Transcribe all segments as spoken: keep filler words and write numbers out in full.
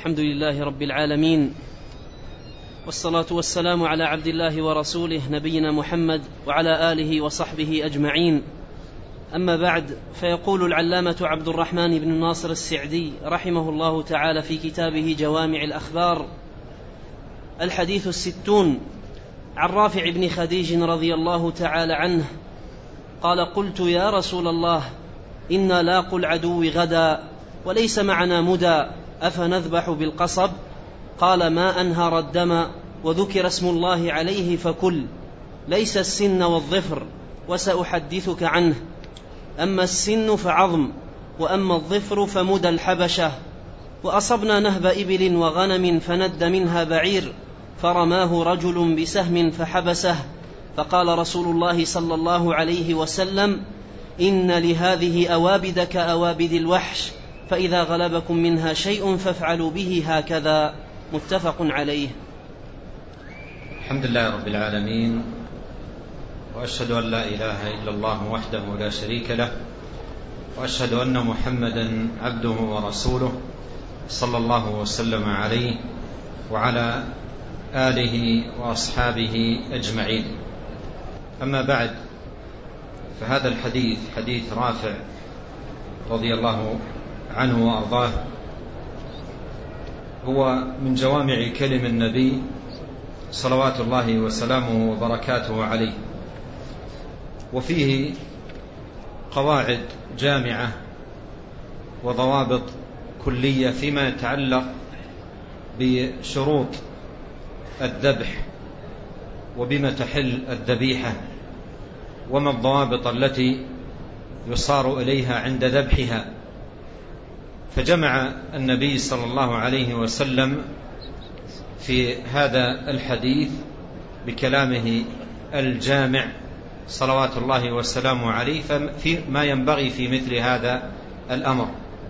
الحمد لله رب العالمين، والصلاة والسلام على عبد الله ورسوله نبينا محمد وعلى آله وصحبه أجمعين. أما بعد، فيقول العلامة عبد الرحمن بن ناصر السعدي رحمه الله تعالى في كتابه جوامع الأخبار: الحديث الستون، عن رافع بن خديج رضي الله تعالى عنه قال: قلت يا رسول الله، إنا لاقوا العدو غدا وليس معنا مدى، أفنذبح بالقصب؟ قال: ما أنهر الدم وذكر اسم الله عليه فكل، ليس السن والظفر، وسأحدثك عنه. أما السن فعظم، وأما الظفر فمدى الحبشة. وأصبنا نهب إبل وغنم فند منها بعير، فرماه رجل بسهم فحبسه، فقال رسول الله صلى الله عليه وسلم: إن لهذه أوابد كأوابد الوحش، فإذا غلبكم منها شيء فافعلوا به هكذا. متفق عليه. الحمد لله رب العالمين، وأشهد أن لا إله إلا الله وحده لا شريك له، وأشهد أن محمدا عبده ورسوله صلى الله وسلم عليه وعلى آله وأصحابه أجمعين. أما بعد، فهذا الحديث حديث رافع رضي الله عنه وأرضاه هو من جوامع كلم النبي صلوات الله وسلامه وبركاته عليه، وفيه قواعد جامعة وضوابط كلية فيما يتعلق بشروط الذبح وبما تحل الذبيحة، وما الضوابط التي يصار إليها عند ذبحها. فجمع النبي صلى الله عليه وسلم في هذا الحديث بكلامه الجامع صلوات الله وسلامه عليه فيما ينبغي في مثل هذا الأمر.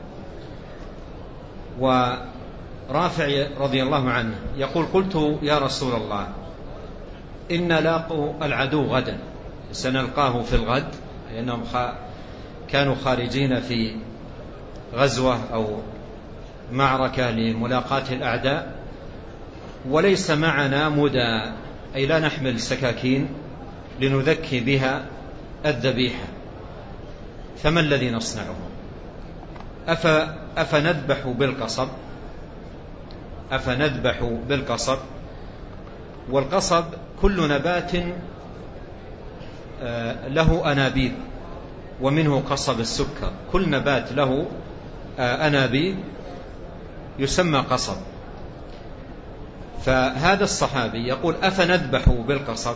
ورافع رضي الله عنه يقول: قلت يا رسول الله، إن لاقوا العدو غدا، سنلقاه في الغد، لأنهم كانوا خارجين في غزوة أو معركة لملاقاة الأعداء، وليس معنا مدى، أي لا نحمل سكاكين لنذكي بها الذبيحة، فما الذي نصنعه؟ أفنذبح بالقصب؟ أفنذبح بالقصب؟ والقصب كل نبات له أنابيب، ومنه قصب السكر، كل نبات له أنابيب يسمى قصب. فهذا الصحابي يقول: أفنذبح بالقصب؟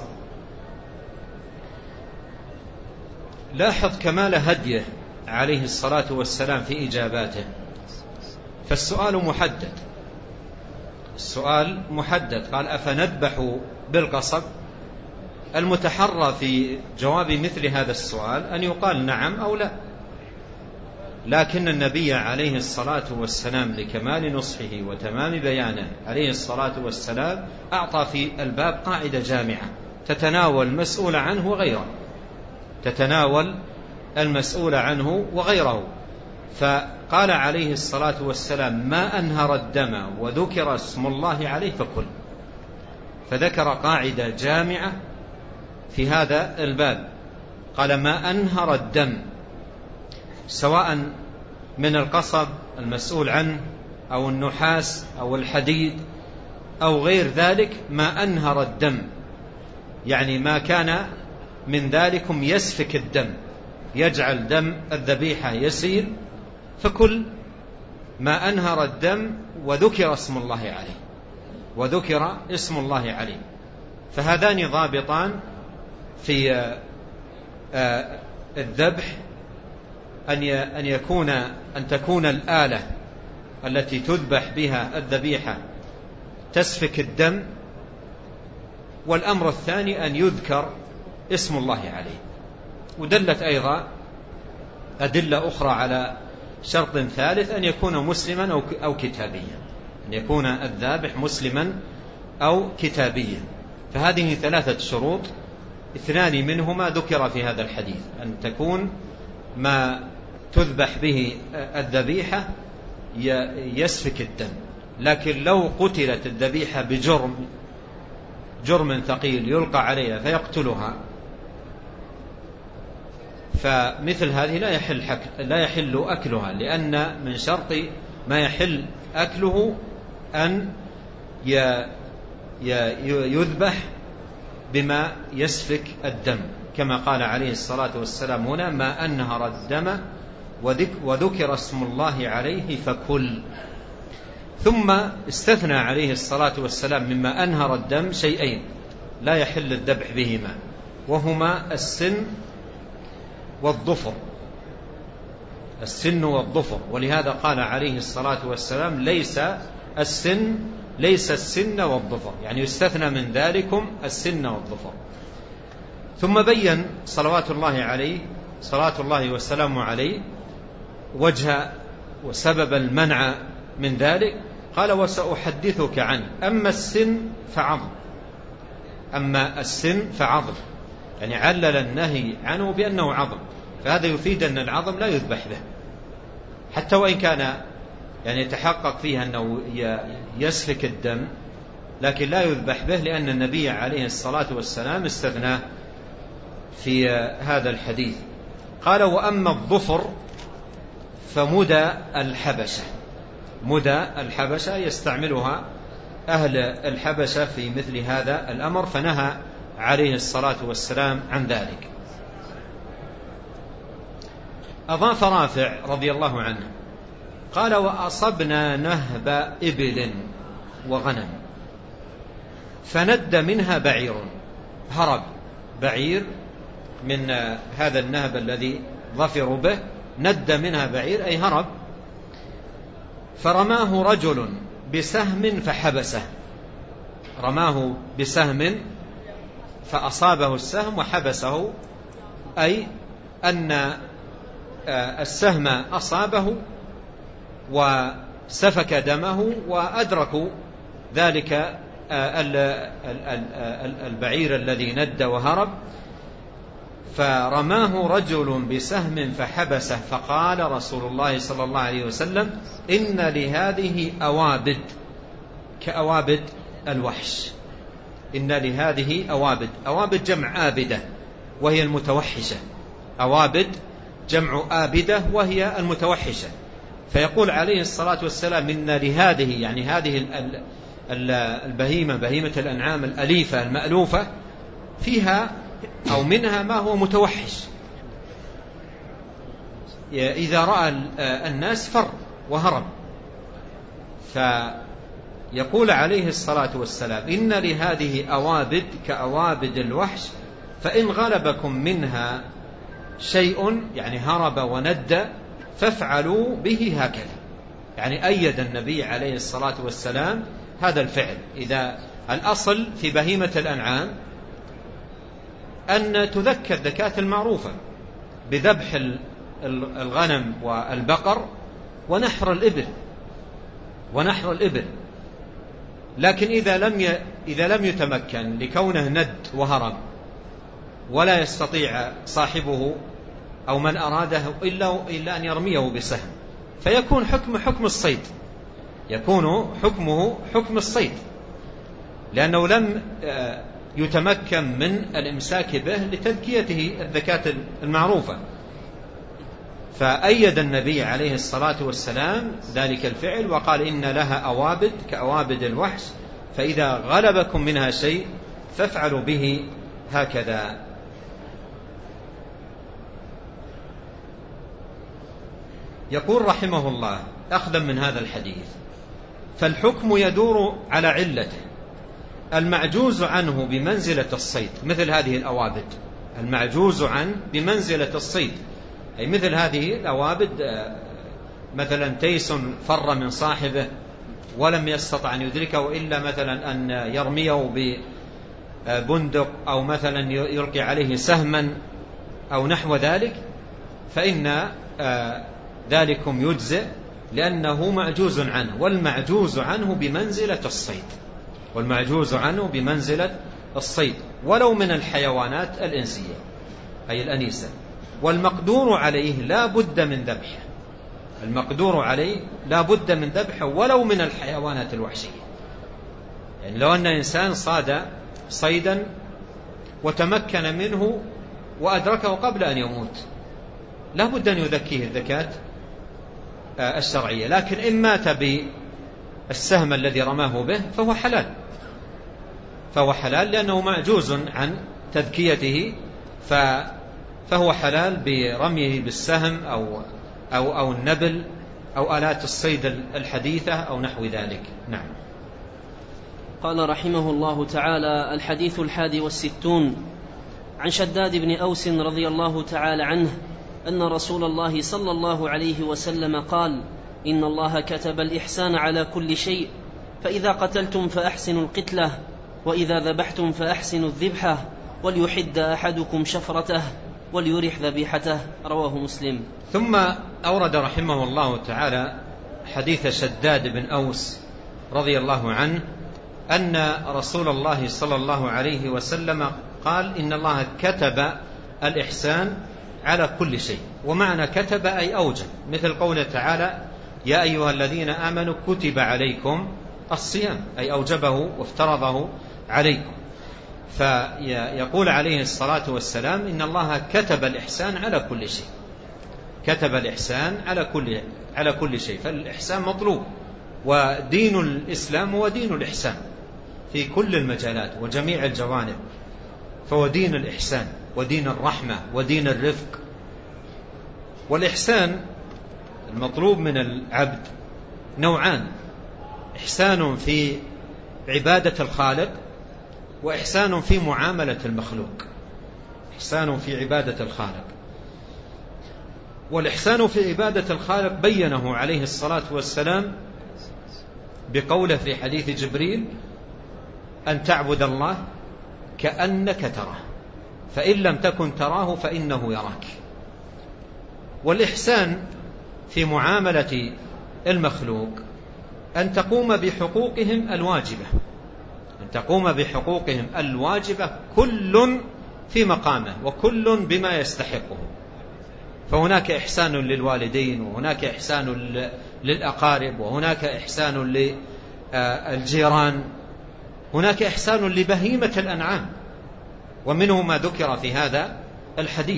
لاحظ كمال هديه عليه الصلاة والسلام في إجاباته، فالسؤال محدد، السؤال محدد، قال: أفنذبح بالقصب؟ المتحرى في جواب مثل هذا السؤال أن يقال نعم أو لا، لكن النبي عليه الصلاة والسلام لكمال نصحه وتمام بيانه عليه الصلاة والسلام أعطى في الباب قاعدة جامعة تتناول المسؤول عنه وغيره، تتناول المسؤول عنه وغيره. فقال عليه الصلاة والسلام: ما أنهر الدم وذكر اسم الله عليه فكل. فذكر قاعدة جامعة في هذا الباب، قال: ما أنهر الدم، سواء من القصب المسؤول عنه أو النحاس أو الحديد أو غير ذلك، ما أنهر الدم، يعني ما كان من ذلكم يسفك الدم، يجعل دم الذبيحة يسيل، فكل ما أنهر الدم وذكر اسم الله عليه، وذكر اسم الله عليه. فهذان ضابطان في الذبح، أن يكون أن تكون الآلة التي تذبح بها الذبيحة تسفك الدم، والأمر الثاني أن يذكر اسم الله عليه. ودلت أيضا أدلة أخرى على شرط ثالث، أن يكون مسلما أو كتابيا، أن يكون الذابح مسلما أو كتابيا. فهذه ثلاثة شروط، اثنان منهما ذكر في هذا الحديث، أن تكون ما تذبح به الذبيحة يسفك الدم، لكن لو قتلت الذبيحة بجرم جرم ثقيل يلقى عليها فيقتلها، فمثل هذه لا يحل, لا يحل أكلها، لأن من شرط ما يحل أكله أن يذبح بما يسفك الدم، كما قال عليه الصلاة والسلام هنا: ما أنهر الدم وذكر اسم الله عليه فكل. ثم استثنى عليه الصلاة والسلام مما أنهر الدم شيئين لا يحل الذبح بهما، وهما السن والظفر السن والظفر ولهذا قال عليه الصلاة والسلام: ليس السن ليس السن والظفر، يعني يستثنى من ذلكم السن والظفر. ثم بين صلوات الله عليه صلاة الله والسلام عليه وجه وسبب المنع من ذلك، قال: وسأحدثك عنه. أما السن فعظم أما السن فعظم يعني علل النهي عنه بأنه عظم، فهذا يفيد أن العظم لا يذبح به، حتى وإن كان يعني يتحقق فيها أنه يسفك الدم، لكن لا يذبح به، لأن النبي عليه الصلاة والسلام استثناه في هذا الحديث. قال: وأما الظفر فمدى الحبشة مدى الحبشة يستعملها أهل الحبشة في مثل هذا الأمر، فنهى عليه الصلاة والسلام عن ذلك. أضاف رافع رضي الله عنه قال: وأصبنا نهب إبل وغنم فند منها بعير، هرب بعير من هذا النهب الذي ظفروا به، ند منها بعير أي هرب، فرماه رجل بسهم فحبسه، رماه بسهم فأصابه السهم وحبسه، أي أن السهم أصابه وسفك دمه، وأدركوا ذلك البعير الذي ند وهرب، فرماه رجل بسهم فحبسه، فقال رسول الله صلى الله عليه وسلم: إن لهذه أوابد كأوابد الوحش. إن لهذه أوابد أوابد جمع آبدة وهي المتوحشة، أوابد جمع آبدة وهي المتوحشة. فيقول عليه الصلاة والسلام: إن لهذه يعني هذه البهيمة بهيمة الأنعام الأليفة المألوفة فيها أو منها ما هو متوحش، إذا رأى الناس فر وهرب. فيقول عليه الصلاة والسلام: إن لهذه أوابد كأوابد الوحش، فإن غلبكم منها شيء يعني هرب وند فافعلوا به هكذا. يعني أيد النبي عليه الصلاة والسلام هذا الفعل. إذا الأصل في بهيمة الأنعام أن تذكى الذكاة المعروفة بذبح الغنم والبقر ونحر الإبل ونحر الإبل لكن إذا لم إذا لم يتمكن لكونه ند وهرب ولا يستطيع صاحبه أو من أراده إلا إلا أن يرميه بسهم، فيكون حكم حكم الصيد يكون حكمه حكم الصيد، لأنه لم يتمكن من الإمساك به لتذكيته الذكاة المعروفة. فأيد النبي عليه الصلاة والسلام ذلك الفعل وقال: إن لها أوابد كأوابد الوحش، فإذا غلبكم منها شيء فافعلوا به هكذا. يقول رحمه الله أخذا من هذا الحديث: فالحكم يدور على علته، المعجوز عنه بمنزلة الصيد، مثل هذه الأوابد المعجوز عنه بمنزلة الصيد، أي مثل هذه الأوابد مثلا تيس فر من صاحبه ولم يستطع أن يدركه وإلا مثلا أن يرميه ببندق أو مثلا يلقي عليه سهما أو نحو ذلك، فإن ذلكم يجزئ لأنه معجوز عنه، والمعجوز عنه بمنزلة الصيد والمعجوز عنه بمنزلة الصيد ولو من الحيوانات الإنسية أي الأنيسة، والمقدور عليه لا بد من ذبحه، المقدور عليه لا بد من ذبحه ولو من الحيوانات الوحشية. يعني لو أن إنسان صاد صيدا وتمكن منه وأدركه قبل أن يموت لا بد أن يذكيه الذكاة الشرعية، لكن إن مات بالسهم الذي رماه به فهو حلال، فهو حلال لأنه معجوز عن تذكيته، فهو حلال برميه بالسهم أو, أو, أو النبل أو آلات الصيد الحديثة أو نحو ذلك. نعم. قال رحمه الله تعالى: الحديث الحادي والستون عن شداد بن أوس رضي الله تعالى عنه أن رسول الله صلى الله عليه وسلم قال: إن الله كتب الإحسان على كل شيء، فإذا قتلتم فأحسنوا القتلة، وإذا ذبحتم فأحسنوا الذبحة، وليحد أحدكم شفرته وليرح ذبيحته. رواه مسلم. ثم أورد رحمه الله تعالى حديث شداد بن أوس رضي الله عنه أن رسول الله صلى الله عليه وسلم قال: إن الله كتب الإحسان على كل شيء. ومعنى كتب أي أوجب، مثل قوله تعالى: يا أيها الذين آمنوا كتب عليكم الصيام، أي أوجبه وافترضه عليكم. فيقول عليه الصلاة والسلام: إن الله كتب الإحسان على كل شيء، كتب الإحسان على كل على كل شيء. فالإحسان مطلوب، ودين الإسلام هو دين الإحسان في كل المجالات وجميع الجوانب، فهو دين الإحسان ودين الرحمة ودين الرفق. والإحسان المطلوب من العبد نوعان: إحسان في عبادة الخالق، وإحسان في معاملة المخلوق. إحسان في عبادة الخالق. والإحسان في عبادة الخالق بينه عليه الصلاة والسلام بقوله في حديث جبريل: أن تعبد الله كأنك تراه، فإن لم تكن تراه فإنه يراك. والإحسان في معاملة المخلوق أن تقوم بحقوقهم الواجبة، أن تقوم بحقوقهم الواجبة كل في مقامه وكل بما يستحقه. فهناك إحسان للوالدين، وهناك إحسان للأقارب، وهناك إحسان للجيران، هناك إحسان لبهيمة الأنعام، ومنه ما ذكر في هذا الحديث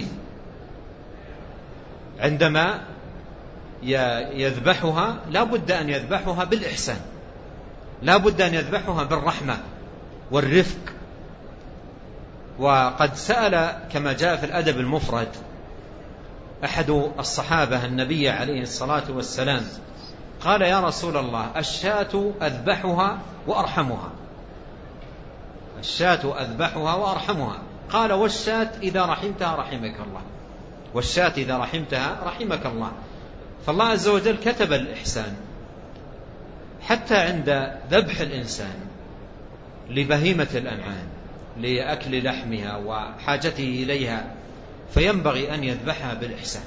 عندما يذبحها لا بد أن يذبحها بالإحسان، لا بد أن يذبحها بالرحمة والرفق. وقد سأل كما جاء في الأدب المفرد أحد الصحابة النبي عليه الصلاة والسلام قال: يا رسول الله، الشاة أذبحها وأرحمها، الشاة أذبحها وأرحمها. قال: والشاة إذا رحمتها رحمك الله، والشاة إذا رحمتها رحمك الله. فالله عز وجل كتب الإحسان حتى عند ذبح الإنسان لبهيمة الأنعام لأكل لحمها وحاجته إليها، فينبغي أن يذبحها بالإحسان.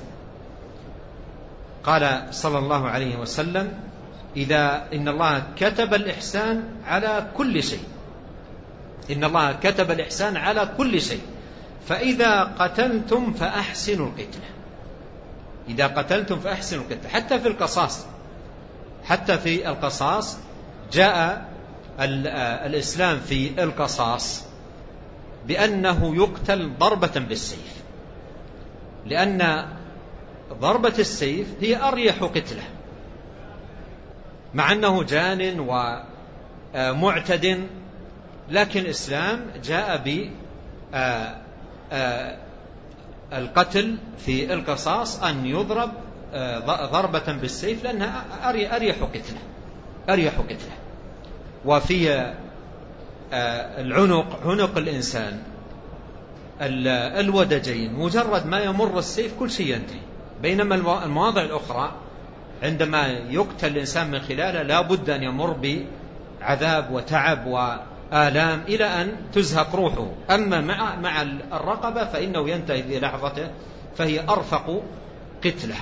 قال صلى الله عليه وسلم: إذا إن الله كتب الإحسان على كل شيء، إن الله كتب الإحسان على كل شيء، فإذا قتلتم فأحسنوا القتلة، إذا قتلتم فأحسنوا القتلة. حتى في القصاص، حتى في القصاص جاء الإسلام في القصاص بأنه يقتل ضربة بالسيف، لأن ضربة السيف هي أريح قتلة، مع أنه جان ومعتد، لكن الإسلام جاء بالقتل في القصاص أن يضرب ضربة بالسيف لأنها أريح قتلة، أريح قتلة. وفي العنق، عنق الإنسان الودجين، مجرد ما يمر السيف كل شيء ينتهي، بينما المواضع الأخرى عندما يقتل الإنسان من خلاله لا بد أن يمر بعذاب وتعب وآلام إلى أن تزهق روحه. أما مع, مع الرقبة فإنه ينتهي في لحظته، فهي أرفق قتله.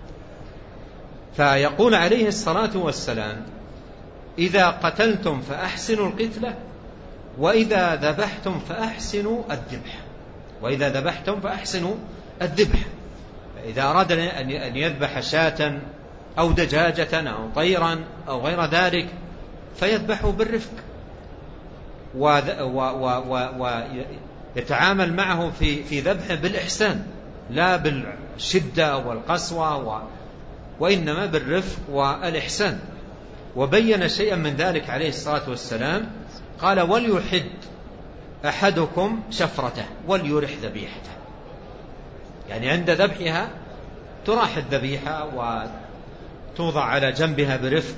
فيقول عليه الصلاة والسلام: إذا قتلتم فأحسنوا القتلة، وإذا ذبحتم فأحسنوا الذبح، وإذا ذبحتم فأحسنوا الذبح. إذا أراد أن يذبح شاة أو دجاجة أو طيرا أو غير ذلك فيذبحه بالرفق ويتعامل معه في في ذبحه بالإحسان لا بالشدة والقسوة وإنما بالرفق والإحسان. وبين شيئا من ذلك عليه الصلاة والسلام، قال وليحد أحدكم شفرته وليرح ذبيحته، يعني عند ذبحها تراح الذبيحة وتوضع على جنبها برفق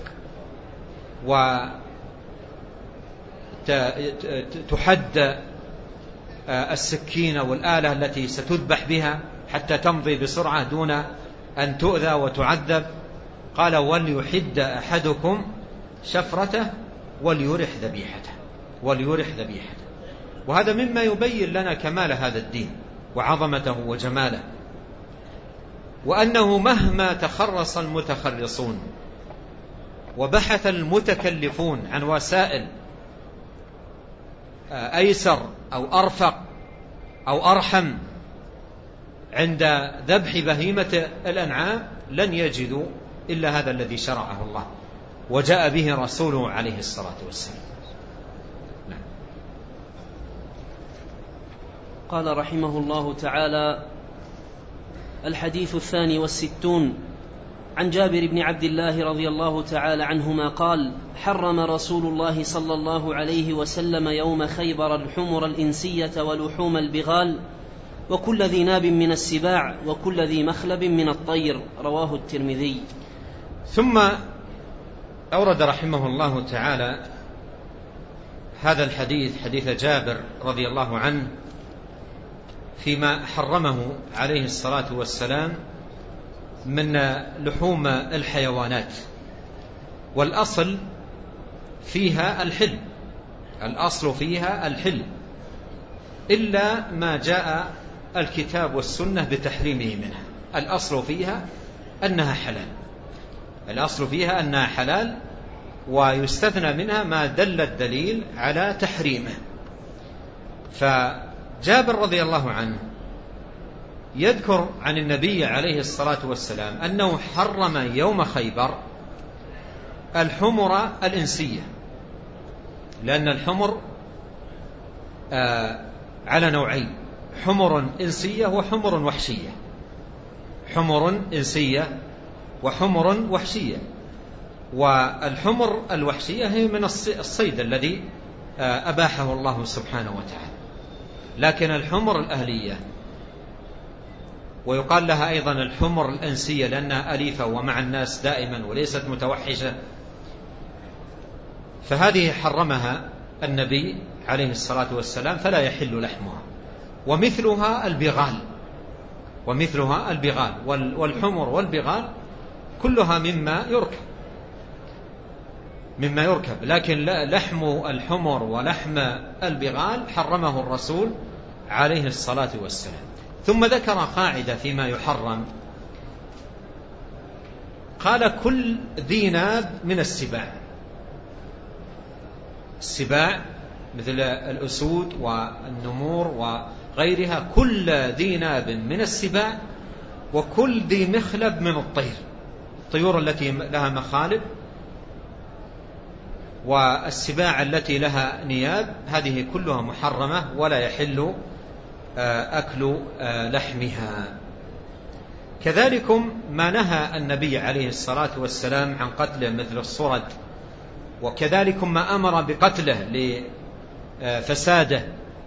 وتحد السكينة والآلة التي ستذبح بها حتى تمضي بسرعة دون أن تؤذى وتعذب. قال وليحد أحدكم شفرته وليرح ذبيحته وليرح ذبيحته. وهذا مما يبين لنا كمال هذا الدين وعظمته وجماله، وأنه مهما تخرص المتخرصون وبحث المتكلفون عن وسائل أيسر أو أرفق أو أرحم عند ذبح بهيمة الأنعام لن يجدوا إلا هذا الذي شرعه الله وجاء به رسوله عليه الصلاة والسلام. نعم. قال رحمه الله تعالى: الحديث الثاني والستون عن جابر بن عبد الله رضي الله تعالى عنهما قال: حرم رسول الله صلى الله عليه وسلم يوم خيبر الحمر الإنسية ولحوم البغال وكل ذي ناب من السباع وكل ذي مخلب من الطير. رواه الترمذي. ثم أورد رحمه الله تعالى هذا الحديث، حديث جابر رضي الله عنه، فيما حرمه عليه الصلاة والسلام من لحوم الحيوانات. والأصل فيها الحل، الأصل فيها الحل إلا ما جاء الكتاب والسنة بتحريمه منها. الأصل فيها أنها حلال، الأصل فيها أنها حلال، ويستثنى منها ما دل الدليل على تحريمه. فجابر رضي الله عنه يذكر عن النبي عليه الصلاة والسلام أنه حرم يوم خيبر الحمر الإنسية، لأن الحمر آه على نوعين: حمر إنسية وحمر وحشية. حمر إنسية وحمر وحشية. والحمر الوحشية هي من الصيد الذي آه أباحه الله سبحانه وتعالى، لكن الحمر الأهلية، ويقال لها أيضا الحمر الأنسية لأنها أليفة ومع الناس دائما وليست متوحشة، فهذه حرمها النبي عليه الصلاة والسلام فلا يحل لحمها. ومثلها البغال، ومثلها البغال والحمر والبغال كلها مما يركب مما يركب لكن لحم الحمر ولحم البغال حرمه الرسول عليه الصلاة والسلام. ثم ذكر قاعدة فيما يحرم، قال كل ذي ناب من السباع. السباع مثل الأسود والنمور وغيرها، كل ذي ناب من السباع وكل ذي مخلب من الطير، الطيور التي لها مخالب والسباع التي لها نياب، هذه كلها محرمة ولا يحل أكل لحمها. كذلكم ما نهى النبي عليه الصلاة والسلام عن قتله مثل الصرد، وكذلكم ما أمر بقتله لفساده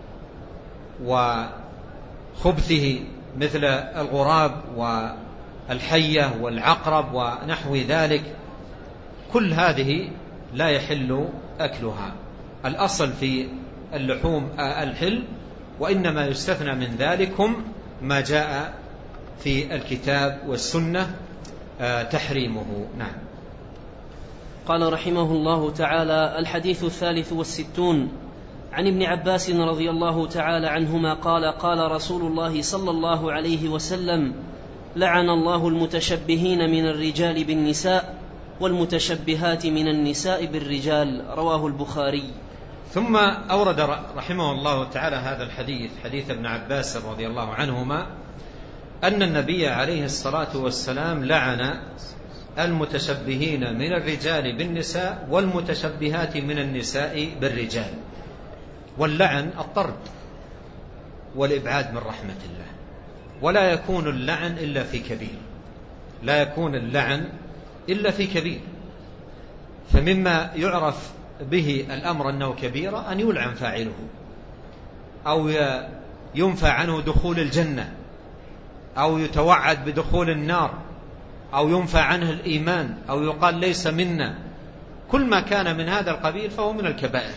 وخبثه مثل الغراب والحية والعقرب ونحو ذلك، كل هذه لا يحل أكلها. الأصل في اللحوم الحل، وإنما يستثنى من ذلكم ما جاء في الكتاب والسنة تحريمه. نعم. قال رحمه الله تعالى: الحديث الثالث والستون عن ابن عباس رضي الله تعالى عنهما قال: قال رسول الله صلى الله عليه وسلم: لعن الله المتشبهين من الرجال بالنساء والمتشبهات من النساء بالرجال. رواه البخاري. ثم أورد رحمه الله تعالى هذا الحديث، حديث ابن عباس رضي الله عنهما، أن النبي عليه الصلاة والسلام لعن المتشبهين من الرجال بالنساء والمتشبهات من النساء بالرجال. واللعن الطرد والإبعاد من رحمة الله، ولا يكون اللعن إلا في كبير، لا يكون اللعن إلا في كبير. فمما يعرف به الأمر أنه كبيرة أن يلعن فاعله، أو ينفى عنه دخول الجنة، أو يتوعد بدخول النار، أو ينفى عنه الإيمان، أو يقال ليس منا. كل ما كان من هذا القبيل فهو من الكبائر.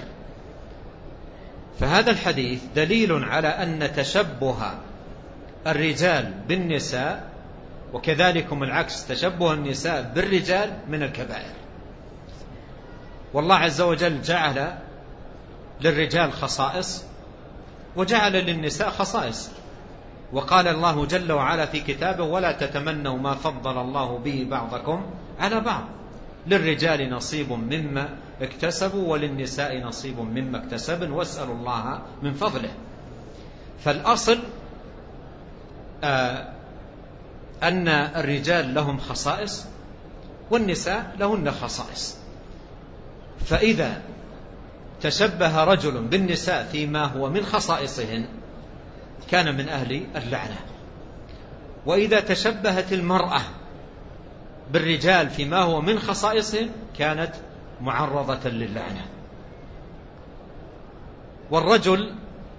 فهذا الحديث دليل على أن تشبه الرجال بالنساء وكذلكم العكس تشبه النساء بالرجال من الكبائر. والله عز وجل جعل للرجال خصائص وجعل للنساء خصائص، وقال الله جل وعلا في كتابه: ولا تتمنوا ما فضل الله به بعضكم على بعض، للرجال نصيب مما اكتسبوا وللنساء نصيب مما اكتسبن واسألوا الله من فضله. فالأصل آه أن الرجال لهم خصائص والنساء لهن خصائص. فإذا تشبه رجل بالنساء فيما هو من خصائصهن كان من أهل اللعنة، وإذا تشبهت المرأة بالرجال فيما هو من خصائصهن كانت معرضة للعنة. والرجل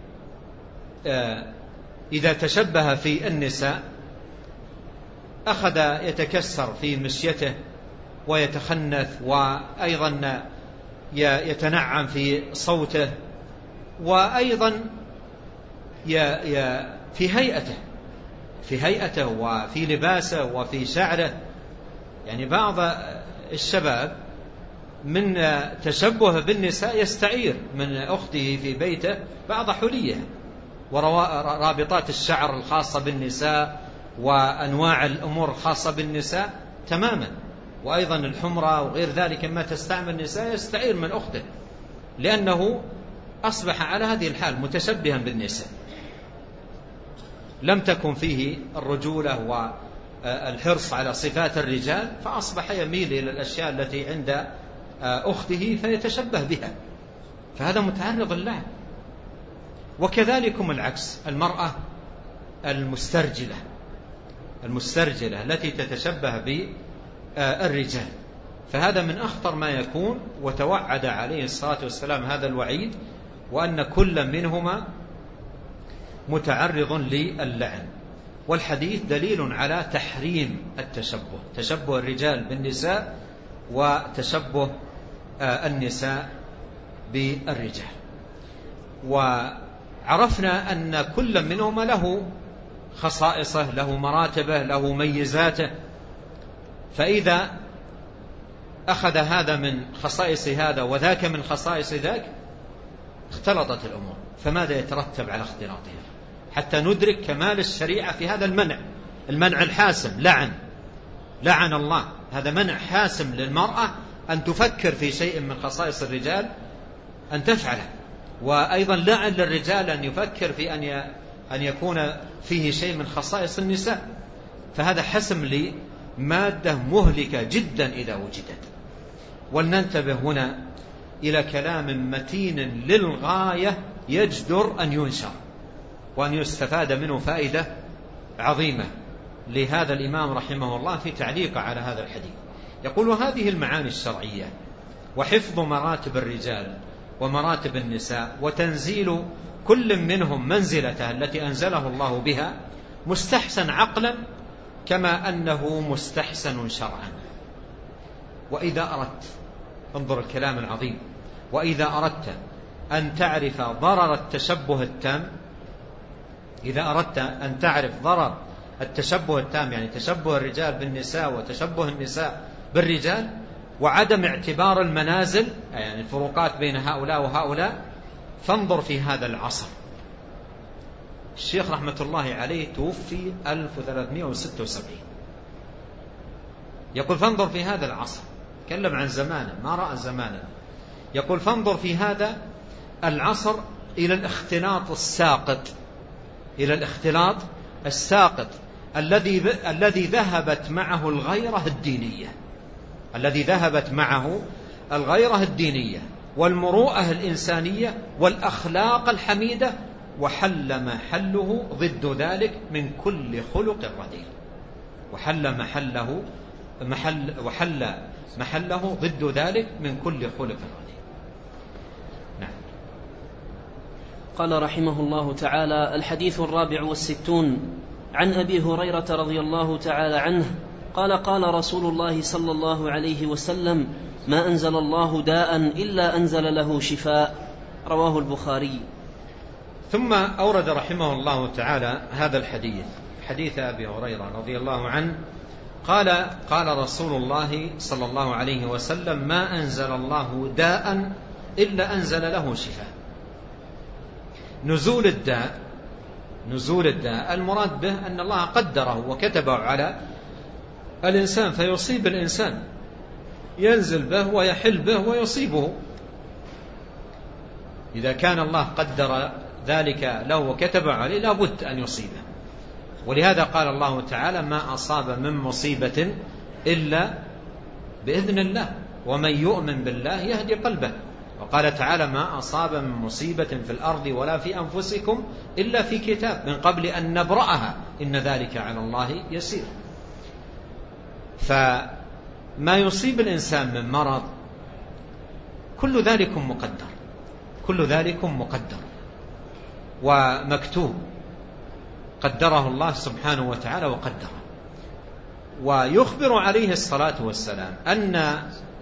إذا تشبه في النساء أخذ يتكسر في مشيته ويتخنث، وأيضا يتنعم في صوته، وأيضا في هيئته في هيئته وفي لباسه وفي شعره. يعني بعض الشباب من تشبه بالنساء يستعير من أخته في بيته بعض حليه ورابطات الشعر الخاصة بالنساء وأنواع الأمور الخاصة بالنساء تماما، وأيضا الحمرة وغير ذلك ما تستعمل النساء يستعير من أخته، لأنه أصبح على هذه الحال متشبها بالنساء. لم تكن فيه الرجولة والحرص على صفات الرجال، فأصبح يميل إلى الأشياء التي عند أخته فيتشبه بها، فهذا متعرض للعن. وكذلكم العكس، المرأة المسترجلة المسترجلة التي تتشبه بالرجال، فهذا من أخطر ما يكون. وتوعد عليه الصلاة والسلام هذا الوعيد، وأن كل منهما متعرض للعن. والحديث دليل على تحريم التشبه، تشبه الرجال بالنساء وتشبه النساء بالرجال. وعرفنا أن كل منهما له خصائصه، له مراتبه، له ميزاته. فإذا أخذ هذا من خصائص هذا وذاك من خصائص ذاك اختلطت الأمور. فماذا يترتب على اختلاطها حتى ندرك كمال الشريعة في هذا المنع، المنع الحاسم، لعن لعن الله. هذا منع حاسم للمرأة أن تفكر في شيء من خصائص الرجال أن تفعله، وأيضا لعن للرجال أن يفكر في أن أن يكون فيه شيء من خصائص النساء. فهذا حسم لمادة مهلكة جدا إذا وجدت. ولننتبه هنا إلى كلام متين للغاية يجدر أن ينشر وأن يستفاد منه فائدة عظيمة لهذا الإمام رحمه الله في تعليقه على هذا الحديث. يقول: هذه المعاني الشرعية وحفظ مراتب الرجال ومراتب النساء وتنزيل كل منهم منزلته التي أنزله الله بها مستحسن عقلا كما أنه مستحسن شرعا. وإذا أردت، انظر الكلام العظيم، وإذا أردت أن تعرف ضرر التشبه التام، إذا أردت أن تعرف ضرر التشبه التام، يعني تشبه الرجال بالنساء وتشبه النساء بالرجال وعدم اعتبار المنازل، يعني الفروقات بين هؤلاء وهؤلاء، فانظر في هذا العصر. الشيخ رحمة الله عليه توفي ألف وثلاثمائة وستة وسبعين. يقول: فانظر في هذا العصر، تكلم عن زمانه ما رأى زمانه. يقول: فانظر في هذا العصر إلى الاختلاط الساقط، إلى الاختلاط الساقط الذي الذي ذهبت معه الغيرة الدينية. الذي ذهبت معه الغيرة الدينية والمروءة الإنسانية والأخلاق الحميدة، وحل محله ضد ذلك من كل خلق رديء. وحل محله محل وحل محله ضد ذلك من كل خلق رديء. نعم. قال رحمه الله تعالى: الحديث الرابع والستون عن أبي هريرة رضي الله تعالى عنه قال: قال رسول الله صلى الله عليه وسلم: ما أنزل الله داء إلا أنزل له شفاء. رواه البخاري. ثم أورد رحمه الله تعالى هذا الحديث، حديث أبي هريرة رضي الله عنه قال: قال رسول الله صلى الله عليه وسلم: ما أنزل الله داء إلا أنزل له شفاء. نزول الداء نزول الداء المراد به أن الله قدره وكتبه على الإنسان فيصيب الإنسان، ينزل به ويحل به ويصيبه. إذا كان الله قدر ذلك له وكتب عليه لابد أن يصيبه. ولهذا قال الله تعالى: ما أصاب من مصيبة إلا بإذن الله ومن يؤمن بالله يهدي قلبه. وقال تعالى: ما أصاب من مصيبة في الأرض ولا في أنفسكم إلا في كتاب من قبل أن نبرأها إن ذلك على الله يسير. فما يصيب الإنسان من مرض كل ذلك مقدر، كل ذلك مقدر ومكتوب، قدره الله سبحانه وتعالى وقدره. ويخبر عليه الصلاة والسلام أن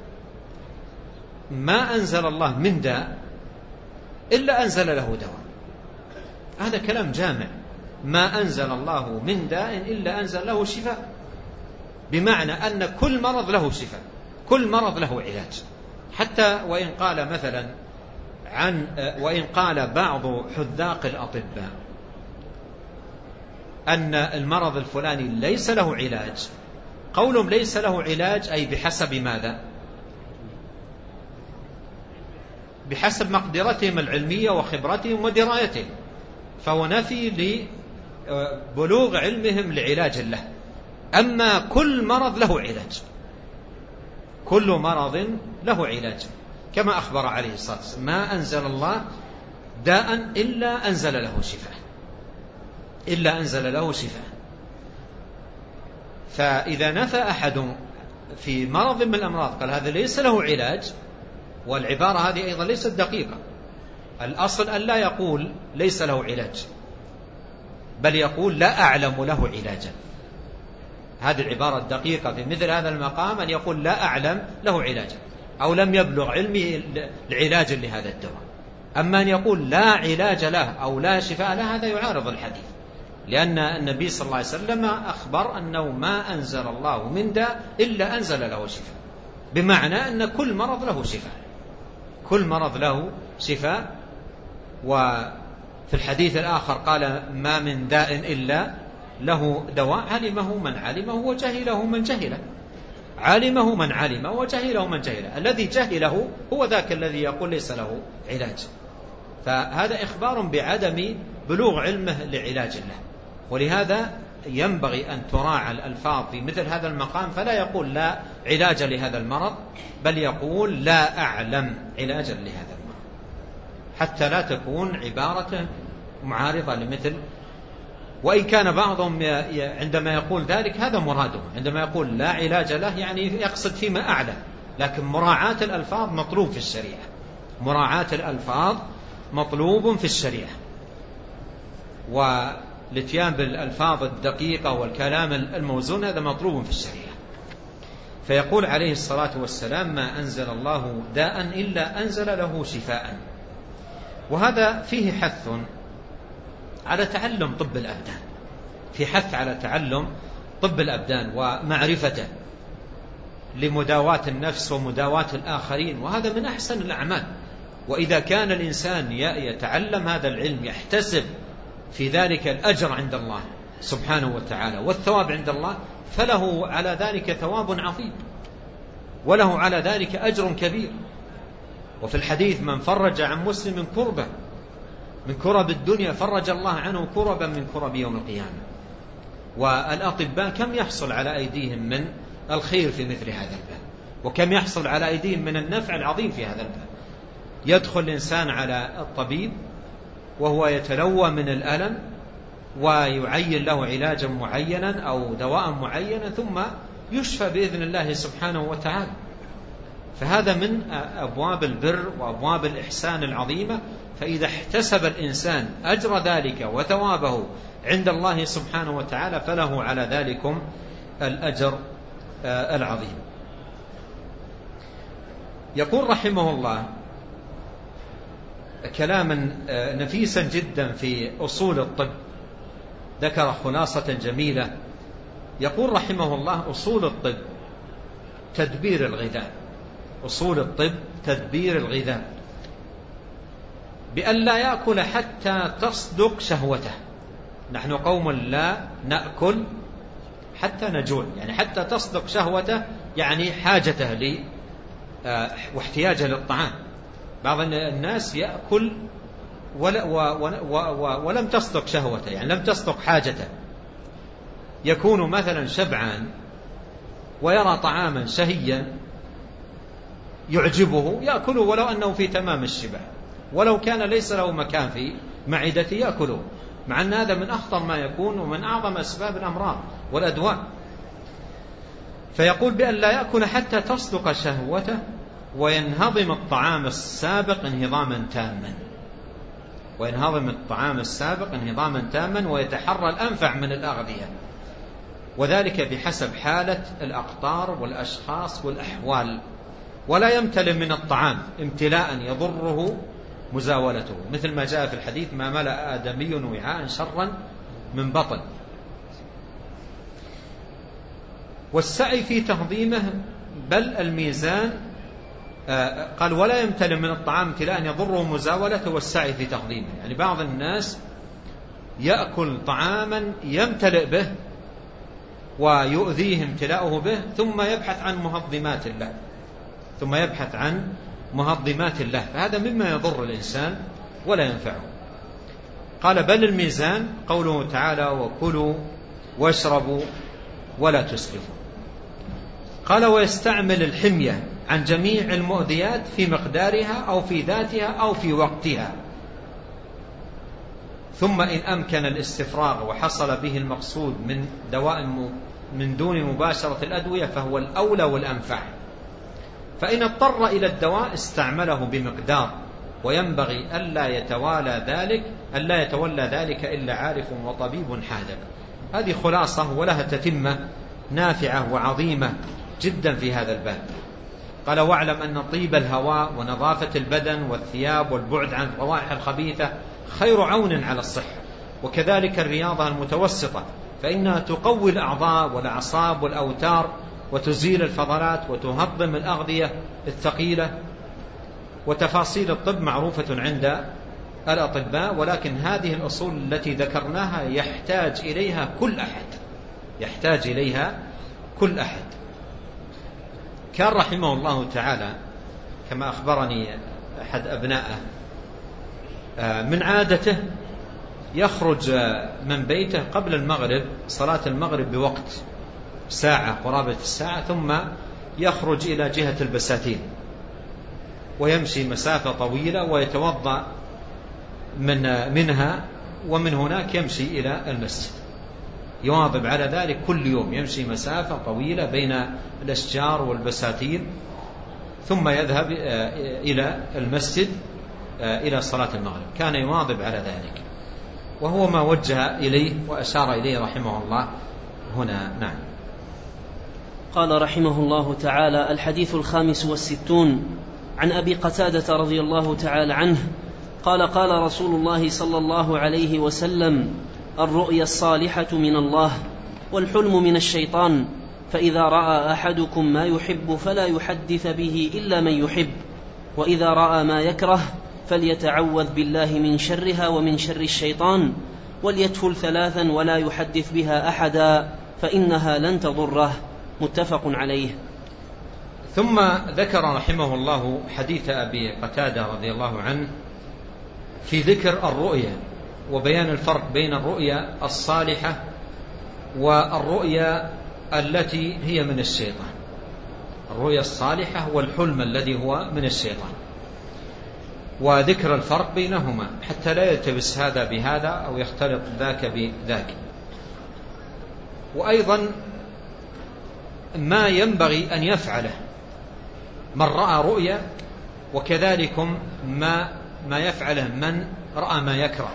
ما أنزل الله من داء إلا أنزل له دواء. هذا كلام جامع. ما أنزل الله من داء إلا أنزل له شفاء، بمعنى أن كل مرض له شفاء، كل مرض له علاج. حتى وإن قال مثلا عن وإن قال بعض حذاق الأطباء أن المرض الفلاني ليس له علاج، قولهم ليس له علاج أي بحسب ماذا؟ بحسب مقدرتهم العلمية وخبرتهم ودرايتهم، فهو نفي لبلوغ علمهم لعلاج له. أما كل مرض له علاج، كل مرض له علاج، كما أخبر عليه الصلاة والسلام: ما أنزل الله داء إلا أنزل له شفاء، إلا أنزل له شفاء. فإذا نفى أحد في مرض من الأمراض قال هذا ليس له علاج، والعبارة هذه أيضا ليست دقيقة. الأصل أن لا يقول ليس له علاج، بل يقول لا أعلم له علاجا. هذه العبارة الدقيقة في مثل هذا المقام، أن يقول لا أعلم له علاجا أو لم يبلغ علمي العلاج لهذا الدواء. أما أن يقول لا علاج له أو لا شفاء له، هذا يعارض الحديث، لأن النبي صلى الله عليه وسلم أخبر أنه ما أنزل الله من داء إلا أنزل له شفاء، بمعنى أن كل مرض له شفاء، كل مرض له شفاء. وفي الحديث الآخر قال: ما من داء إلا له دواء علمه من علمه وجهله من جهله، علمه من علمه وجهله من جهله. الذي جهله هو ذاك الذي يقول ليس له علاج. فهذا إخبار بعدم بلوغ علمه لعلاج الله. ولهذا ينبغي أن تراعى الألفاظ في مثل هذا المقام، فلا يقول لا علاج لهذا المرض، بل يقول لا أعلم علاجا لهذا المرض، حتى لا تكون عبارة معارضة لمثل. وإن كان بعضهم عندما يقول ذلك هذا مراده، عندما يقول لا علاج له يعني يقصد فيما أعلم، لكن مراعاة الألفاظ مطلوب في الشريعة، مراعاة الألفاظ مطلوب في الشريعة، والاتيان بالألفاظ الدقيقة والكلام الموزون هذا مطلوب في الشريعة. فيقول عليه الصلاة والسلام: ما أنزل الله داء إلا أنزل له شفاء. وهذا فيه حث على تعلم طب الأبدان، في حث على تعلم طب الأبدان ومعرفته لمداواة النفس ومداواة الآخرين، وهذا من أحسن الأعمال. وإذا كان الإنسان يتعلم هذا العلم يحتسب في ذلك الأجر عند الله سبحانه وتعالى والثواب عند الله، فله على ذلك ثواب عظيم وله على ذلك أجر كبير. وفي الحديث: من فرج عن مسلم كربة من كرب الدنيا فرج الله عنه كربا من كرب يوم القيامة. والأطباء كم يحصل على أيديهم من الخير في مثل هذا الباب، وكم يحصل على أيديهم من النفع العظيم في هذا الباب. يدخل الإنسان على الطبيب وهو يتلوى من الألم ويعين له علاجا معينا أو دواء معينا ثم يشفى بإذن الله سبحانه وتعالى. فهذا من أبواب البر وأبواب الإحسان العظيمة. فإذا احتسب الإنسان أجر ذلك وثوابه عند الله سبحانه وتعالى فله على ذلكم الأجر العظيم. يقول رحمه الله كلاما نفيسا جدا في أصول الطب، ذكر خلاصة جميلة. يقول رحمه الله أصول الطب تدبير الغذاء، أصول الطب تدبير الغذاء، بأن لا يأكل حتى تصدق شهوته. نحن قوم لا نأكل حتى نجوع، يعني حتى تصدق شهوته، يعني حاجته لي واحتياجه للطعام. بعض الناس يأكل ولم تصدق شهوته، يعني لم تصدق حاجته، يكون مثلا شبعان ويرى طعاما شهيا يعجبه يأكله ولو أنه في تمام الشبع، ولو كان ليس له مكان في معدته يأكله، مع أن هذا من أخطر ما يكون ومن أعظم أسباب الأمراض والأدواء. فيقول بأن لا يأكل حتى تصدق شهوته وينهضم الطعام السابق انهضاما تاما، وينهضم الطعام السابق انهضاما تاما ويتحرى الأنفع من الأغذية، وذلك بحسب حالة الأقطار والأشخاص والأحوال، ولا يمتلئ من الطعام امتلاء يضره مزاولته، مثل ما جاء في الحديث: ما ملأ آدمي وعاء شرا من بطن. والسعي في تهضيمه بل الميزان، قال ولا يمتلئ من الطعام امتلاء يضره مزاولته والسعي في تهضيمه. يعني بعض الناس يأكل طعاما يمتلئ به ويؤذيه امتلاؤه به ثم يبحث عن مهضمات الله ثم يبحث عن مهضمات الله فهذا مما يضر الإنسان ولا ينفعه. قال بل الميزان قوله تعالى: وكلوا واشربوا ولا تسرفوا. قال ويستعمل الحمية عن جميع المؤذيات في مقدارها أو في ذاتها أو في وقتها، ثم إن أمكن الاستفراغ وحصل به المقصود من دواء من دون مباشرة الأدوية فهو الأولى والأنفع. فإن اضطر إلى الدواء استعمله بمقدار، وينبغي ألا يتوالى ذلك ألا يتولى ذلك إلا عارف وطبيب حاذق. هذه خلاصة ولها تتمة نافعة وعظيمة جدا في هذا الباب. قال واعلم أن طيب الهواء ونظافة البدن والثياب والبعد عن الروائح الخبيثة خير عون على الصحة، وكذلك الرياضة المتوسطة فإنها تقوي الأعضاء والأعصاب والأوتار وتزيل الفضلات وتهضم الأغذية الثقيلة. وتفاصيل الطب معروفة عند الأطباء، ولكن هذه الأصول التي ذكرناها يحتاج إليها كل أحد يحتاج إليها كل أحد. كان رحمه الله تعالى كما أخبرني أحد أبنائه من عادته يخرج من بيته قبل المغرب، صلاة المغرب بوقت ساعة قرابة الساعة، ثم يخرج إلى جهة البساتين ويمشي مسافة طويلة ويتوضأ من منها، ومن هناك يمشي إلى المسجد. يواظب على ذلك كل يوم، يمشي مسافة طويلة بين الأشجار والبساتين ثم يذهب إلى المسجد إلى صلاة المغرب. كان يواظب على ذلك، وهو ما وجه إليه وأشار إليه رحمه الله هنا. نعم. قال رحمه الله تعالى: الحديث الخامس والستون عن أبي قتادة رضي الله تعالى عنه قال: قال رسول الله صلى الله عليه وسلم: الرؤيا الصالحة من الله والحلم من الشيطان، فإذا رأى أحدكم ما يحب فلا يحدث به إلا من يحب، وإذا رأى ما يكره فليتعوذ بالله من شرها ومن شر الشيطان، وليتفل ثلاثا ولا يحدث بها أحدا فإنها لن تضره. متفق عليه. ثم ذكر رحمه الله حديث أبي قتادة رضي الله عنه في ذكر الرؤيا وبيان الفرق بين الرؤيا الصالحة والرؤيا التي هي من الشيطان. الرؤيا الصالحة والحلم الذي هو من الشيطان، وذكر الفرق بينهما حتى لا يلتبس هذا بهذا أو يختلط ذاك بذاك. وأيضا ما ينبغي أن يفعله من رأى رؤيا، وكذلك ما ما يفعله من رأى ما يكره.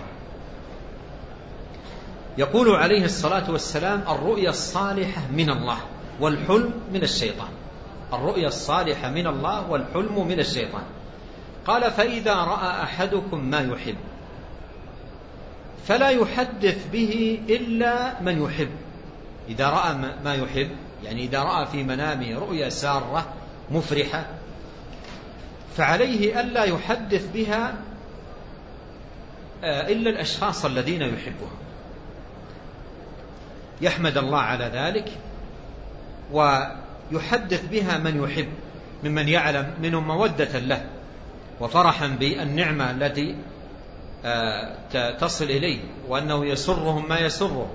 يقول عليه الصلاة والسلام: الرؤيا الصالحة من الله والحلم من الشيطان. الرؤيا الصالحة من الله والحلم من الشيطان. قال: فإذا رأى أحدكم ما يحب فلا يحدث به إلا من يحب. إذا رأى ما يحب يعني إذا رأى في منامه رؤيا سارة مفرحة فعليه ألا يحدث بها إلا الأشخاص الذين يحبهم، يحمد الله على ذلك ويحدث بها من يحب ممن يعلم منهم مودة له وفرحا بالنعمة التي تصل إليه وأنه يسرهم ما يسره.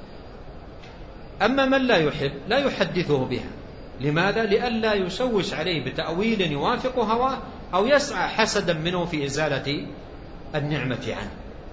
أما من لا يحب لا يحدثه بها. لماذا؟ لئلا يشوش عليه بتأويل يوافق هواه أو يسعى حسدا منه في إزالة النعمة عنه.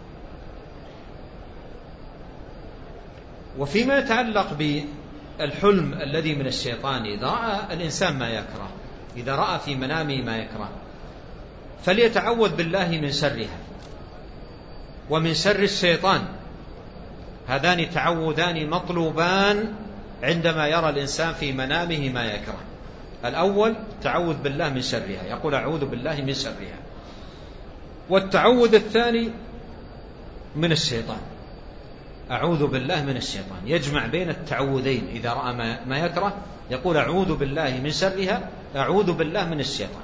وفيما يتعلق بالحلم الذي من الشيطان، إذا رأى الإنسان ما يكره، إذا رأى في منامه ما يكره فليتعوذ بالله من شرها ومن شر الشيطان. هذان تعوذان مطلوبان عندما يرى الإنسان في منامه ما يكره. الأول تعوذ بالله من شرها، يقول: أعوذ بالله من شرها. والتعوذ الثاني من الشيطان، أعوذ بالله من الشيطان، يجمع بين التعوذين. إذا رأى ما يكره يقول: أعوذ بالله من شرها، أعوذ بالله من الشيطان.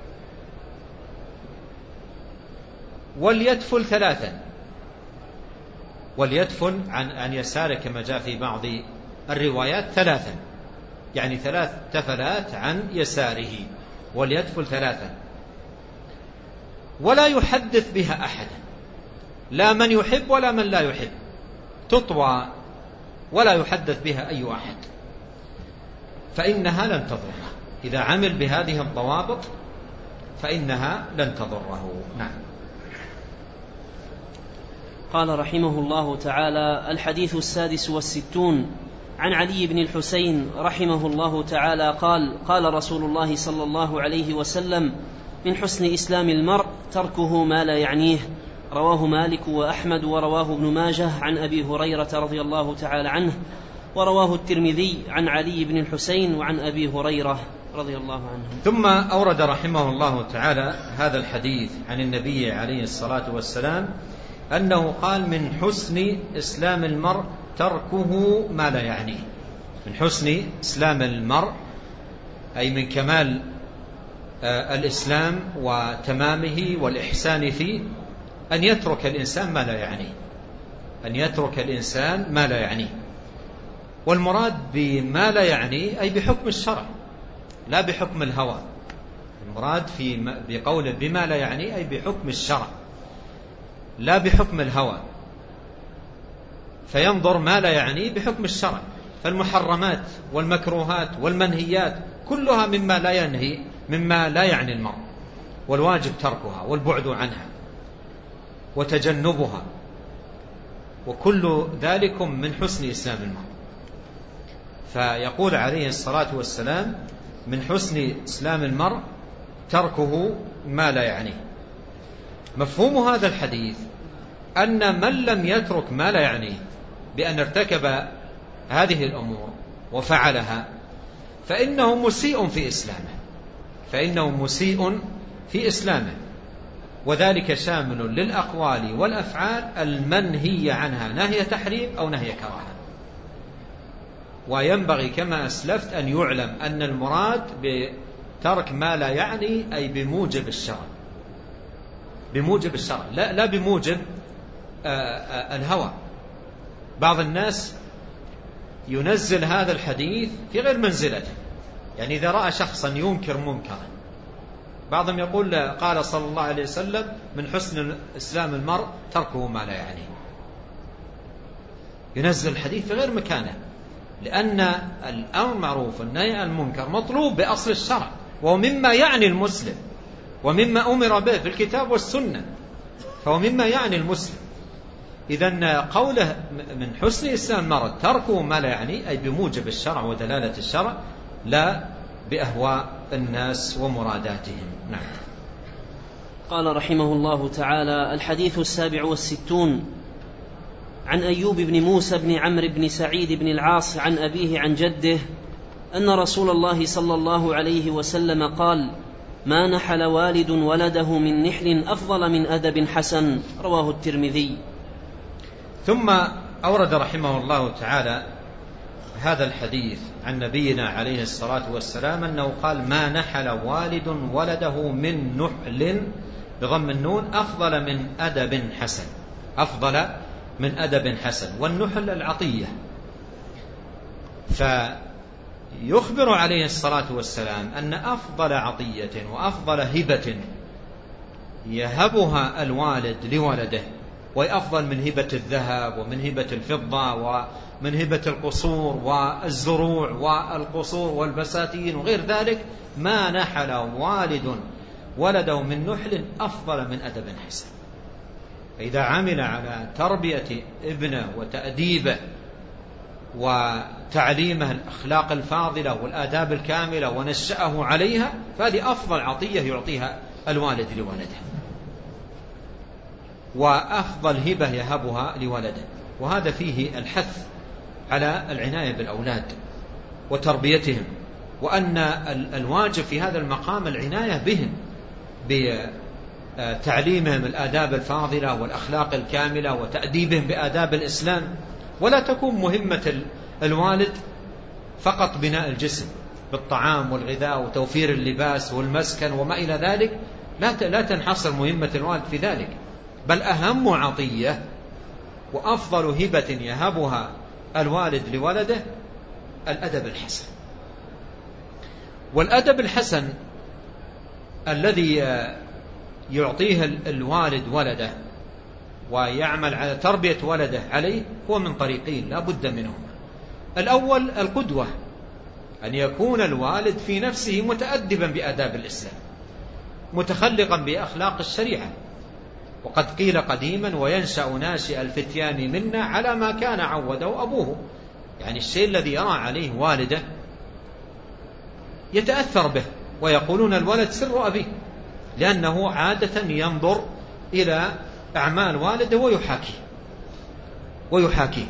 وليتفل ثلاثا، وليتفل عن عن يساره كما جاء في بعض الروايات ثلاثا، يعني ثلاث تفلات عن يساره. وليتفل ثلاثا ولا يحدث بها أحدا، لا من يحب ولا من لا يحب، تطوى ولا يحدث بها أي أحد، فإنها لن تضره. إذا عمل بهذه الضوابط فإنها لن تضره. نعم. قال رحمه الله تعالى: الحديث السادس والستون عن علي بن الحسين رحمه الله تعالى قال: قال رسول الله صلى الله عليه وسلم: من حسن إسلام المرء تركه ما لا يعنيه. رواه مالك وأحمد ورواه ابن ماجه عن أبي هريرة رضي الله تعالى عنه، ورواه الترمذي عن علي بن الحسين وعن أبي هريرة رضي الله عنه. ثم أورد رحمه الله تعالى هذا الحديث عن النبي عليه الصلاة والسلام أنه قال: من حسن إسلام المرء تركه ما لا يعنيه. من حسن إسلام المرء أي من كمال الإسلام وتمامه والإحسان فيه أن يترك الإنسان ما لا يعنيه، أن يترك الإنسان ما لا يعنيه. والمراد بما لا يعنيه أي بحكم الشرع لا بحكم الهوى. المراد في بقوله بما لا يعنيه أي بحكم الشرع لا بحكم الهوى، فينظر ما لا يعنيه بحكم الشرع. فالمحرمات والمكروهات والمنهيات كلها مما لا ينهي مما لا يعني المرء، والواجب تركها والبعد عنها وتجنبها، وكل ذلك من حسن إسلام المرء. فيقول عليه الصلاة والسلام: من حسن إسلام المرء تركه ما لا يعنيه. مفهوم هذا الحديث أن من لم يترك ما لا يعنيه بأن ارتكب هذه الأمور وفعلها فإنه مسيء في إسلامه، فإنه مسيء في إسلامه، وذلك شامل للأقوال والأفعال المنهي عنها نهي تحريم أو نهي كراهة. وينبغي كما أسلفت أن يعلم أن المراد بترك ما لا يعني أي بموجب الشرع، بموجب الشرع لا, لا بموجب الهوى. بعض الناس ينزل هذا الحديث في غير منزلته، يعني إذا رأى شخصا ينكر منكرا، بعضهم يقول قال صلى الله عليه وسلم: من حسن إسلام المرء تركه ما لا يعنيه، ينزل الحديث في غير مكانه لأن الأمر معروف والنهي عن المنكر مطلوب بأصل الشرع، وهو مما يعني المسلم ومما أمر به في الكتاب والسنة، فهو مما يعني المسلم. إذن قوله من حسن إسلام المرء تركه ما لا يعني، أي بموجب الشرع ودلالة الشرع، لا بأهواء الناس ومراداتهم. نعم. قال رحمه الله تعالى: الحديث السابع والستون. عن أيوب بن موسى بن عمرو بن سعيد بن العاص عن أبيه عن جده أن رسول الله صلى الله عليه وسلم قال: ما نحل والد ولده من نحل أفضل من أدب حسن. رواه الترمذي. ثم أورد رحمه الله تعالى هذا الحديث عن نبينا عليه الصلاة والسلام أنه قال: ما نحل والد ولده من نحل بضم النون أفضل من أدب حسن. أفضل من أدب حسن. والنحل العطية. فيخبر عليه الصلاة والسلام أن أفضل عطية وأفضل هبة يهبها الوالد لولده، وأفضل من هبة الذهب ومن هبة الفضة ومن هبة القصور والزروع والقصور والبساتين وغير ذلك، ما نحل والد ولده من نحل أفضل من أدب حسن. فإذا عمل على تربية ابنه وتأديبه وتعليمه الأخلاق الفاضلة والآداب الكاملة ونشأه عليها، فهذه أفضل عطية يعطيها الوالد لولده، وأفضل هبة يهبها لولده. وهذا فيه الحث على العناية بالأولاد وتربيتهم، وأن الواجب في هذا المقام العناية بهم بتعليمهم الآداب الفاضلة والأخلاق الكاملة وتأديبهم بآداب الإسلام. ولا تكون مهمة الوالد فقط بناء الجسم بالطعام والغذاء وتوفير اللباس والمسكن وما إلى ذلك، لا تنحصر مهمة الوالد في ذلك، بل أهم عطية وأفضل هبة يهبها الوالد لولده الأدب الحسن. والأدب الحسن الذي يعطيه الوالد ولده ويعمل على تربية ولده عليه هو من طريقين لا بد منهما. الأول القدوة، أن يكون الوالد في نفسه متأدبا بآداب الإسلام متخلقا بأخلاق الشريعة. وقد قيل قديما: وينشأ ناشئ الفتيان منا على ما كان عوده أبوه. يعني الشيء الذي يرى عليه والده يتأثر به، ويقولون الولد سر أبيه، لأنه عادة ينظر إلى أعمال والده ويحاكي ويحاكي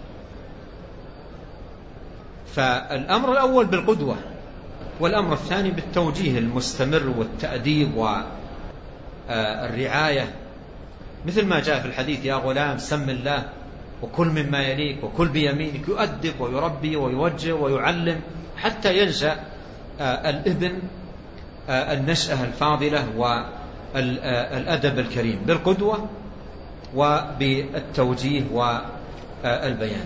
فالأمر الأول بالقدوة، والأمر الثاني بالتوجيه المستمر والتأديب والرعاية، مثل ما جاء في الحديث: يا غلام سم الله وكل مما يليك وكل بيمينك. يؤدب ويربي ويوجه ويعلم حتى ينشأ الابن النشأة الفاضلة والأدب الكريم بالقدوة وبالتوجيه والبيان.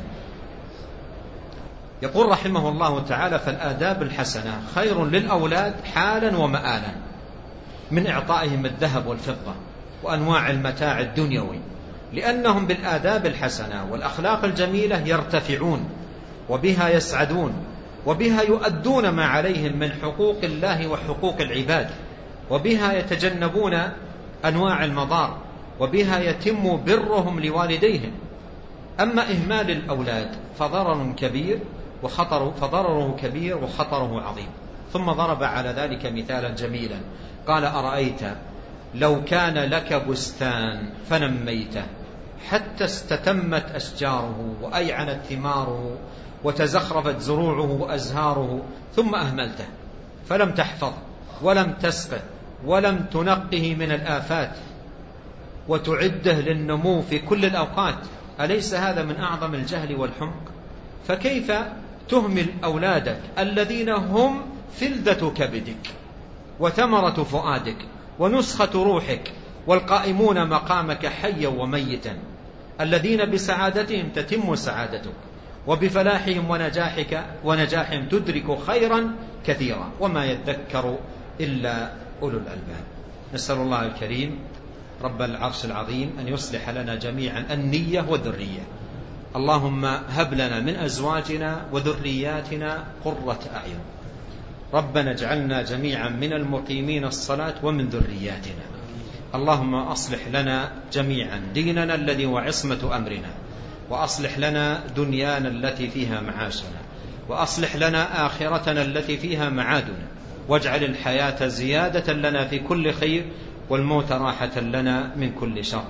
يقول رحمه الله تعالى: فالآداب الحسنة خير للأولاد حالا ومآلا من إعطائهم الذهب والفضة وأنواع المتاع الدنيوي، لأنهم بالآداب الحسنة والأخلاق الجميلة يرتفعون، وبها يسعدون، وبها يؤدون ما عليهم من حقوق الله وحقوق العباد، وبها يتجنبون أنواع المضار، وبها يتم برهم لوالديهم. أما إهمال الأولاد فضرر كبير وخطر فضرره كبير وخطره عظيم. ثم ضرب على ذلك مثالا جميلا، قال: أرأيت لو كان لك بستان فنميته حتى استتمت أشجاره وأيعنت ثماره وتزخرفت زروعه وأزهاره، ثم أهملته فلم تحفظ ولم تسقه ولم تنقه من الآفات وتعده للنمو في كل الأوقات، أليس هذا من أعظم الجهل والحمق؟ فكيف تهمل أولادك الذين هم فلذة كبدك وثمرة فؤادك ونسخة روحك والقائمون مقامك حيا وميتا، الذين بسعادتهم تتم سعادتك وبفلاحهم ونجاحك ونجاحهم تدرك خيرا كثيرا، وما يذكر إلا أولو الألباب. نسأل الله الكريم رب العرش العظيم أن يصلح لنا جميعا النية والذرية، اللهم هب لنا من أزواجنا وذرياتنا قرة أعين. ربنا اجعلنا جميعا من المقيمين الصلاة ومن ذرياتنا. اللهم أصلح لنا جميعا ديننا الذي هو عصمة أمرنا، وأصلح لنا دنيانا التي فيها معاشنا، وأصلح لنا آخرتنا التي فيها معادنا، واجعل الحياة زيادة لنا في كل خير والموت راحة لنا من كل شر.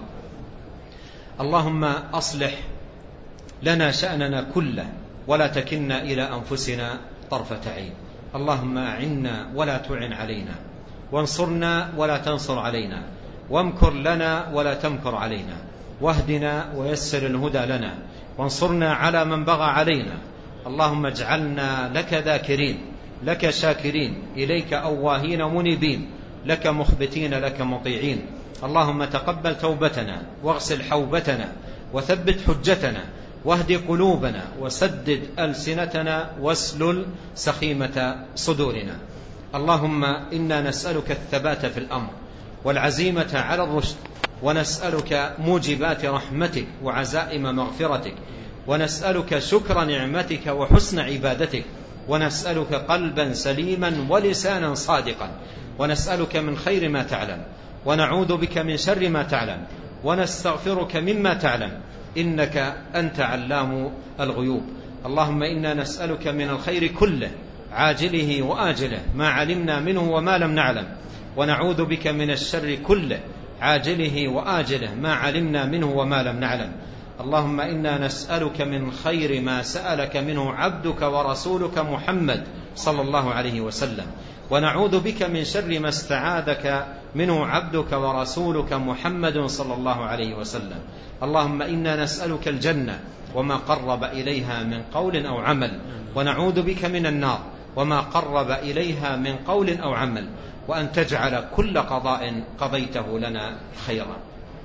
اللهم أصلح لنا شأننا كله ولا تكلنا إلى أنفسنا طرفة عين. اللهم أعنا ولا تعن علينا، وانصرنا ولا تنصر علينا، وامكر لنا ولا تمكر علينا، واهدنا ويسر الهدى لنا، وانصرنا على من بغى علينا. اللهم اجعلنا لك ذاكرين، لك شاكرين، إليك أواهين منيبين، لك مخبتين، لك مطيعين. اللهم تقبل توبتنا، واغسل حوبتنا، وثبت حجتنا، واهد قلوبنا، وسدد ألسنتنا، واسلل سخيمة صدورنا. اللهم إنا نسألك الثبات في الأمر والعزيمة على الرشد، ونسألك موجبات رحمتك وعزائم مغفرتك، ونسألك شكر نعمتك وحسن عبادتك، ونسألك قلبا سليما ولسانا صادقا، ونسألك من خير ما تعلم، ونعوذ بك من شر ما تعلم، ونستغفرك مما تعلم، إنك أنت علام الغيوب. اللهم إنا نسألك من الخير كله عاجله وآجله ما علمنا منه وما لم نعلم، ونعوذ بك من الشر كله عاجله وآجله ما علمنا منه وما لم نعلم. اللهم إنا نسألك من خير ما سألك منه عبدك ورسولك محمد صلى الله عليه وسلم، ونعوذ بك من شر ما استعاذك منه عبدك ورسولك محمد صلى الله عليه وسلم. اللهم إنا نسألك الجنة وما قرب إليها من قول أو عمل، ونعوذ بك من النار وما قرب إليها من قول أو عمل، وأن تجعل كل قضاء قضيته لنا خيرا.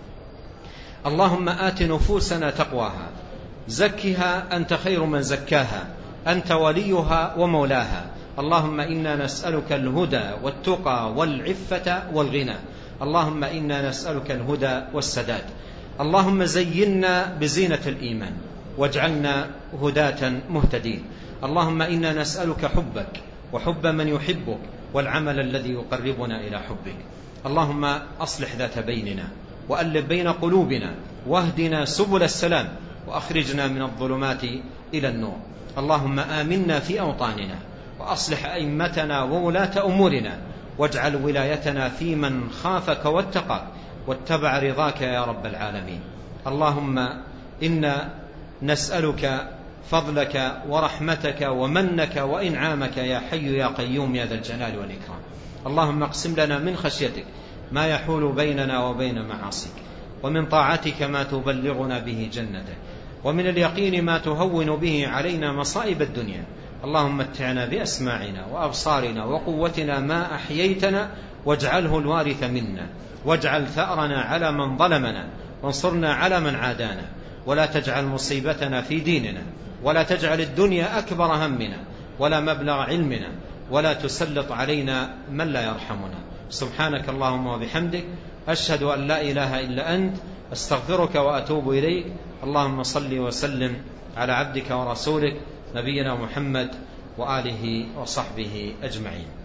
اللهم آت نفوسنا تقواها، زكها أنت خير من زكاها، أنت وليها ومولاها. اللهم إنا نسألك الهدى والتقى والعفة والغنى. اللهم إنا نسألك الهدى والسداد. اللهم زينا بزينة الإيمان واجعلنا هداة مهتدين. اللهم إنا نسألك حبك وحب من يحبك والعمل الذي يقربنا إلى حبك. اللهم أصلح ذات بيننا وألف بين قلوبنا، واهدنا سبل السلام، وأخرجنا من الظلمات إلى النور. اللهم آمنا في أوطاننا، وأصلح أئمتنا وولاة أمورنا، واجعل ولايتنا في من خافك واتقاك واتبع رضاك يا رب العالمين. اللهم إنا نسألك فضلك ورحمتك ومنك وإنعامك يا حي يا قيوم يا ذا الجلال والإكرام. اللهم اقسم لنا من خشيتك ما يحول بيننا وبين معاصيك، ومن طاعتك ما تبلغنا به جنتك، ومن اليقين ما تهون به علينا مصائب الدنيا. اللهم متعنا بأسماعنا وأبصارنا وقوتنا ما أحييتنا، واجعله الوارث منا، واجعل ثأرنا على من ظلمنا، وانصرنا على من عادانا، ولا تجعل مصيبتنا في ديننا، ولا تجعل الدنيا أكبر همنا ولا مبلغ علمنا، ولا تسلط علينا من لا يرحمنا. سبحانك اللهم وبحمدك، أشهد أن لا إله إلا أنت، أستغفرك وأتوب إليك. اللهم صل وسلم على عبدك ورسولك نبينا محمد وآله وصحبه أجمعين.